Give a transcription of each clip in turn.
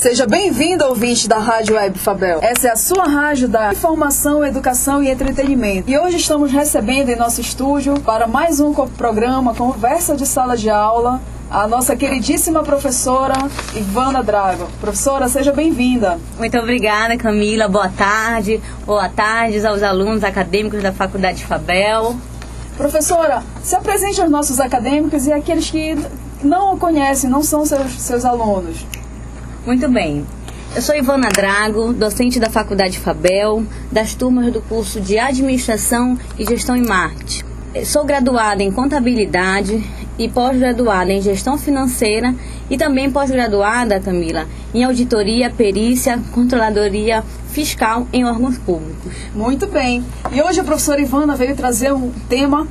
Seja bem-vindo, ouvinte da Rádio Web Fabel. Essa é a sua rádio da informação, educação e entretenimento. E hoje estamos recebendo em nosso estúdio, para mais um programa Conversa de Sala de Aula, a nossa queridíssima professora Ivana Drago. Professora, seja bem-vinda. Muito obrigada, Camila. Boa tarde. Boa tarde aos alunos acadêmicos da Faculdade Fabel. Professora, se apresente aos nossos acadêmicos e àqueles que não o conhecem, não são seus alunos. Muito bem. Eu sou Ivana Drago, docente da Faculdade Fabel, das turmas do curso de Administração e Gestão em Marketing. Sou graduada em Contabilidade e pós-graduada em Gestão Financeira e também pós-graduada, Camila, em Auditoria, Perícia, Controladoria Fiscal em órgãos públicos. Muito bem. E hoje a professora Ivana veio trazer um tema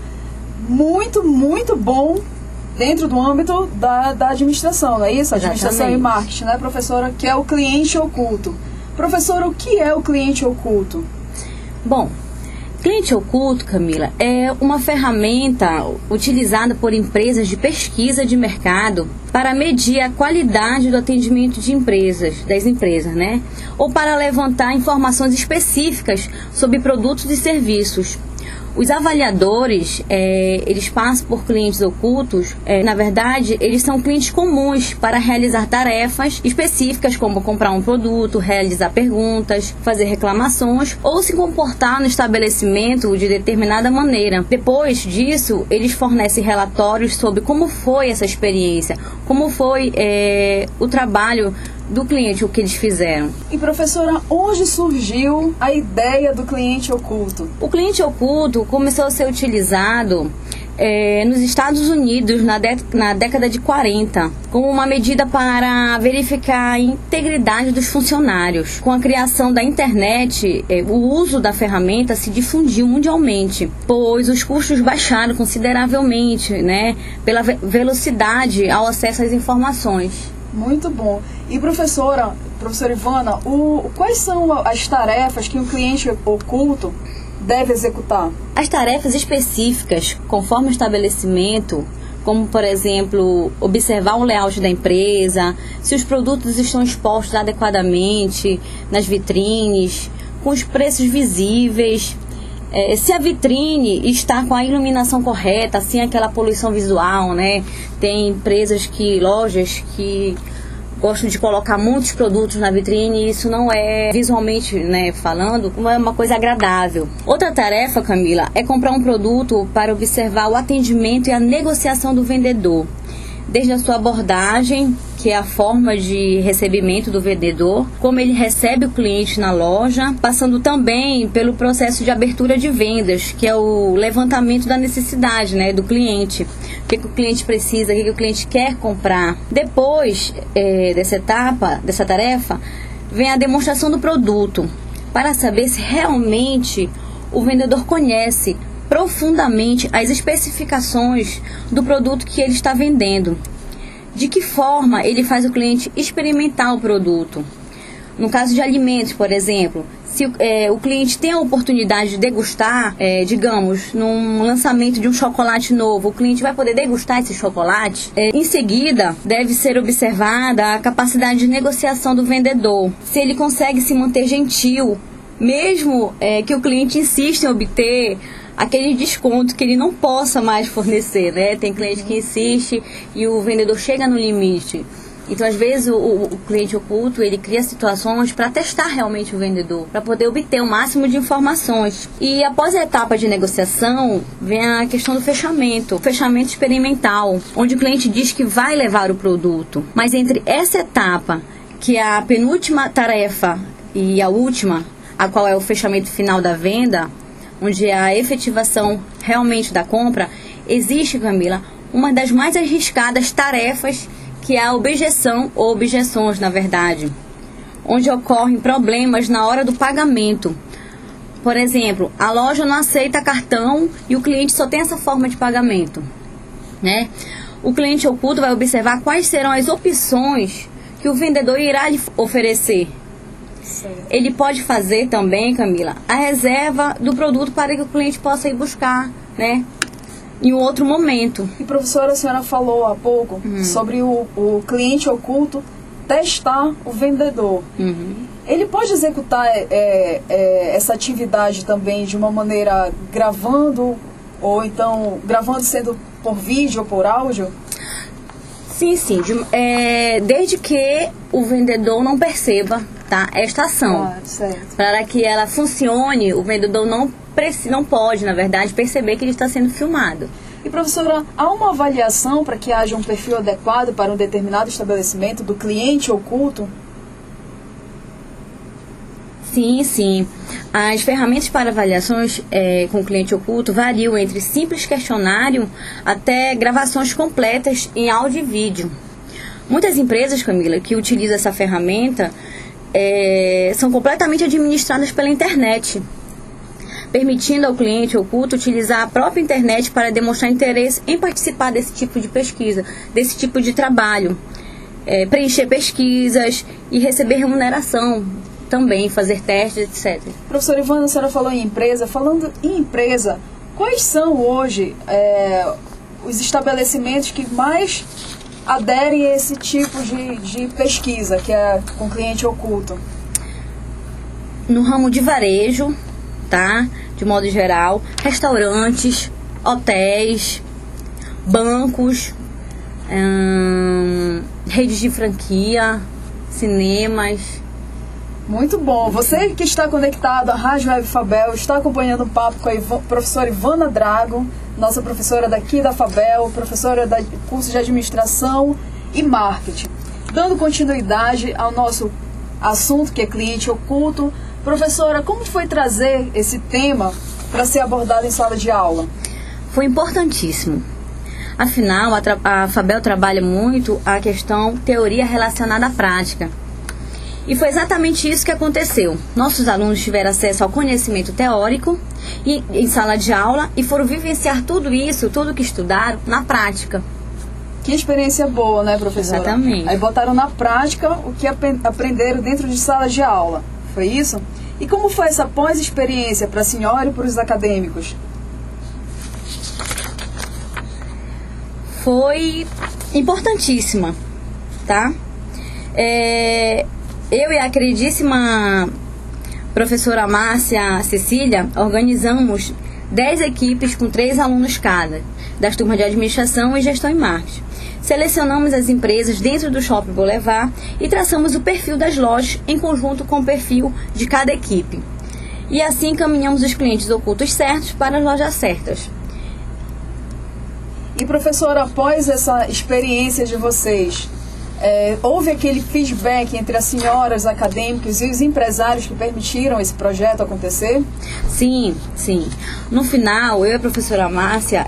muito bom dentro do âmbito da administração, não é isso? Administração Exatamente. e marketing, né, professora? Que é o cliente oculto. Professora, o que é o cliente oculto? Bom, cliente oculto, Camila, é uma ferramenta utilizada por empresas de pesquisa de mercado para medir a qualidade do atendimento das empresas, né? Ou para levantar informações específicas sobre produtos e serviços. Os avaliadores, eles passam por clientes ocultos. Na verdade, eles são clientes comuns para realizar tarefas específicas, como comprar um produto, realizar perguntas, fazer reclamações ou se comportar no estabelecimento de determinada maneira. Depois disso, eles fornecem relatórios sobre como foi essa experiência, como foi o trabalho do cliente, o que eles fizeram. E professora, onde surgiu a ideia do cliente oculto? O cliente oculto começou a ser utilizado nos Estados Unidos na década de 40, como uma medida para verificar a integridade dos funcionários. Com a criação da internet, o uso da ferramenta se difundiu mundialmente, pois os custos baixaram consideravelmente, né, pela velocidade ao acesso às informações. Muito bom. E professora Ivana, quais são as tarefas que um cliente oculto deve executar? As tarefas específicas, conforme o estabelecimento, como, por exemplo, observar o layout da empresa, se os produtos estão expostos adequadamente nas vitrines, com os preços visíveis, se a vitrine está com a iluminação correta, sem aquela poluição visual, né? Tem lojas que gostam de colocar muitos produtos na vitrine e isso não é, visualmente, né, falando, não é uma coisa agradável. Outra tarefa, Camila, é comprar um produto para observar o atendimento e a negociação do vendedor. Desde a sua abordagem, que é a forma de recebimento do vendedor, como ele recebe o cliente na loja, passando também pelo processo de abertura de vendas, que é o levantamento da necessidade, né, do cliente. O que o cliente precisa, o que o cliente quer comprar. Depois dessa tarefa, vem a demonstração do produto, para saber se realmente o vendedor conhece profundamente as especificações do produto que ele está vendendo. De que forma ele faz o cliente experimentar o produto. No caso de alimentos, por exemplo, se o cliente tem a oportunidade de degustar, digamos, num lançamento de um chocolate novo, o cliente vai poder degustar esse chocolate. Em seguida, deve ser observada a capacidade de negociação do vendedor. Se ele consegue se manter gentil, mesmo que o cliente insista em obter aquele desconto que ele não possa mais fornecer, né? Tem cliente que insiste e o vendedor chega no limite. Então, às vezes, o cliente oculto, ele cria situações para testar realmente o vendedor, para poder obter o máximo de informações. E após a etapa de negociação, vem a questão do fechamento, o fechamento experimental, onde o cliente diz que vai levar o produto. Mas entre essa etapa, que é a penúltima tarefa, e a última, a qual é o fechamento final da venda, onde é a efetivação realmente da compra, existe, Camila, uma das mais arriscadas tarefas, que é a objeção ou objeções, na verdade, onde ocorrem problemas na hora do pagamento. Por exemplo, a loja não aceita cartão e o cliente só tem essa forma de pagamento, né? O cliente oculto vai observar quais serão as opções que o vendedor irá lhe oferecer. Ele pode fazer também, Camila, a reserva do produto para que o cliente possa ir buscar, né, em um outro momento. E professora, a senhora falou há pouco sobre o cliente oculto testar o vendedor. Ele pode executar essa atividade também de uma maneira gravando, ou então gravando sendo por vídeo ou por áudio? Sim, sim. Desde que o vendedor não perceba, tá, esta ação. Certo. Para que ela funcione, o vendedor não pode, na verdade, perceber que ele está sendo filmado. E, professora, há uma avaliação para que haja um perfil adequado para um determinado estabelecimento do cliente oculto? Sim, sim. As ferramentas para avaliações com cliente oculto variam entre simples questionário até gravações completas em áudio e vídeo. Muitas empresas, Camila, que utilizam essa ferramenta são completamente administradas pela internet, permitindo ao cliente oculto utilizar a própria internet para demonstrar interesse em participar desse tipo de pesquisa, desse tipo de trabalho, preencher pesquisas e receber remuneração também, fazer testes, etc. Professora Ivana, a senhora falou em empresa. Falando em empresa, quais são hoje os estabelecimentos que mais aderem a esse tipo de pesquisa, que é com cliente oculto? No ramo de varejo, tá? De modo geral, restaurantes, hotéis, bancos, redes de franquia, cinemas. Muito bom. Você que está conectado à Rádio Web Fabel, está acompanhando o papo com a professora Ivana Drago, nossa professora daqui da Fabel, professora do curso de Administração e Marketing. Dando continuidade ao nosso assunto, que é cliente oculto. Professora, como foi trazer esse tema para ser abordado em sala de aula? Foi importantíssimo. Afinal, a Fabel trabalha muito a questão teoria relacionada à prática. E foi exatamente isso que aconteceu. Nossos alunos tiveram acesso ao conhecimento teórico em sala de aula e foram vivenciar tudo isso, tudo que estudaram, na prática. Que experiência boa, né, professora? Exatamente. Aí botaram na prática o que aprenderam dentro de sala de aula. Foi isso? E como foi essa pós-experiência para a senhora e para os acadêmicos? Foi importantíssima, tá? Eu e a queridíssima professora Márcia Cecília organizamos 10 equipes com 3 alunos cada, das turmas de Administração e Gestão e Marketing. Selecionamos as empresas dentro do Shopping Boulevard e traçamos o perfil das lojas em conjunto com o perfil de cada equipe. E assim encaminhamos os clientes ocultos certos para as lojas certas. E, professora, após essa experiência de vocês, houve aquele feedback entre as senhoras acadêmicas e os empresários que permitiram esse projeto acontecer? Sim, sim. No final, eu e a professora Márcia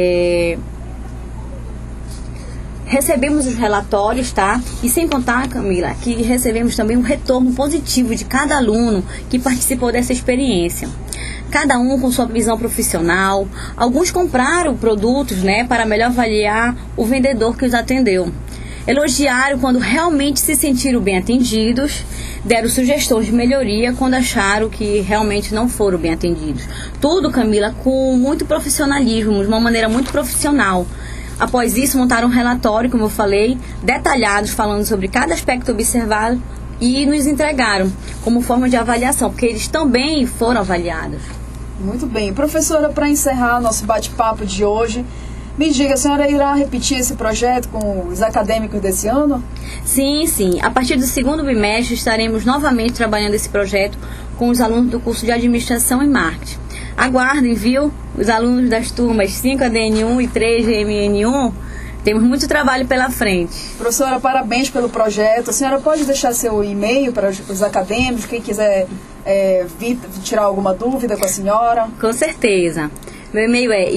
recebemos os relatórios, tá? E sem contar, Camila, que recebemos também um retorno positivo de cada aluno que participou dessa experiência. Cada um com sua visão profissional. Alguns compraram produtos, né, para melhor avaliar o vendedor que os atendeu. Elogiaram quando realmente se sentiram bem atendidos, deram sugestões de melhoria quando acharam que realmente não foram bem atendidos. Tudo, Camila, com muito profissionalismo, de uma maneira muito profissional. Após isso, montaram um relatório, como eu falei, detalhados, falando sobre cada aspecto observado e nos entregaram como forma de avaliação, porque eles também foram avaliados. Muito bem. Professora, para encerrar nosso bate-papo de hoje, me diga, a senhora irá repetir esse projeto com os acadêmicos desse ano? Sim, sim. A partir do 2º bimestre estaremos novamente trabalhando esse projeto com os alunos do curso de Administração e Marketing. Aguardem, viu? Os alunos das turmas 5 ADN1 e 3 GMN1, temos muito trabalho pela frente. Professora, parabéns pelo projeto. A senhora pode deixar seu e-mail para os acadêmicos, quem quiser vir tirar alguma dúvida com a senhora? Com certeza. Meu e-mail é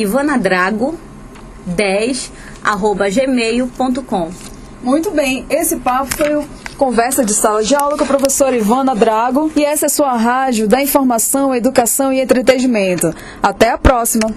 ivanadrago10@gmail.com. Muito bem, esse papo foi o Conversa de Sala de Aula com a professora Ivana Drago, e essa é a sua rádio da informação, educação e entretenimento. Até a próxima!